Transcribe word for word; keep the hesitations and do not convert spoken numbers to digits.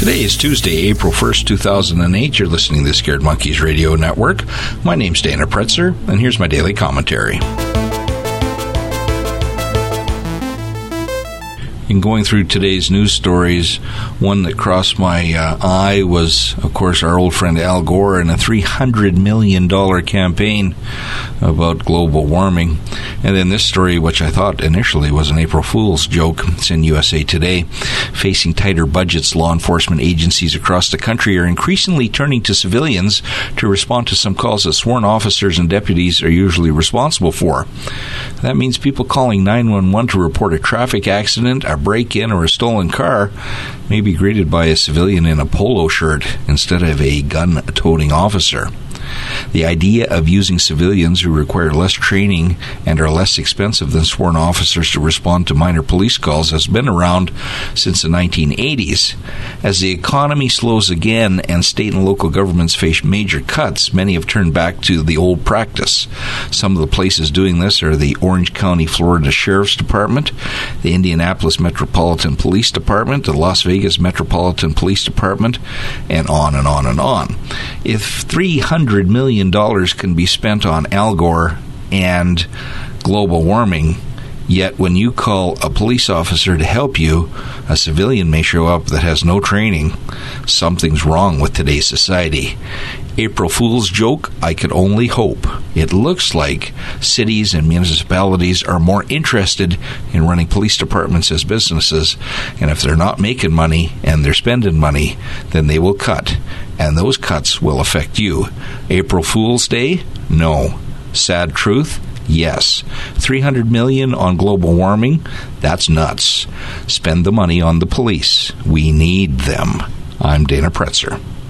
Today is Tuesday, April first, two thousand eight. You're listening to the Scared Monkeys Radio Network. My name's Dana Pretzer, and here's my daily commentary. In going through today's news stories, one that crossed my uh, eye was, of course, our old friend Al Gore and a three hundred million dollars campaign about global warming. And then this story, which I thought initially was an April Fool's joke, it's in U S A Today. Facing tighter budgets, law enforcement agencies across the country are increasingly turning to civilians to respond to some calls that sworn officers and deputies are usually responsible for. That means people calling nine one one to report a traffic accident, a break-in, or a stolen car may be greeted by a civilian in a polo shirt instead of a gun-toting officer. The idea of using civilians who require less training and are less expensive than sworn officers to respond to minor police calls has been around since the nineteen eighties. As the economy slows again and state and local governments face major cuts, many have turned back to the old practice. Some of the places doing this are the Orange County, Florida Sheriff's Department, the Indianapolis Metropolitan Police Department, the Las Vegas Metropolitan Police Department, and on and on and on. If three hundred million dollars can be spent on Al Gore and global warming, yet when you call a police officer to help you, a civilian may show up that has no training, something's wrong with today's society. April Fool's joke? I could only hope. It looks like cities and municipalities are more interested in running police departments as businesses, and if they're not making money and they're spending money, then they will cut, and those cuts will affect you. April Fool's Day? No. Sad truth? Yes. three hundred million dollars on global warming? That's nuts. Spend the money on the police. We need them. I'm Dana Pretzer.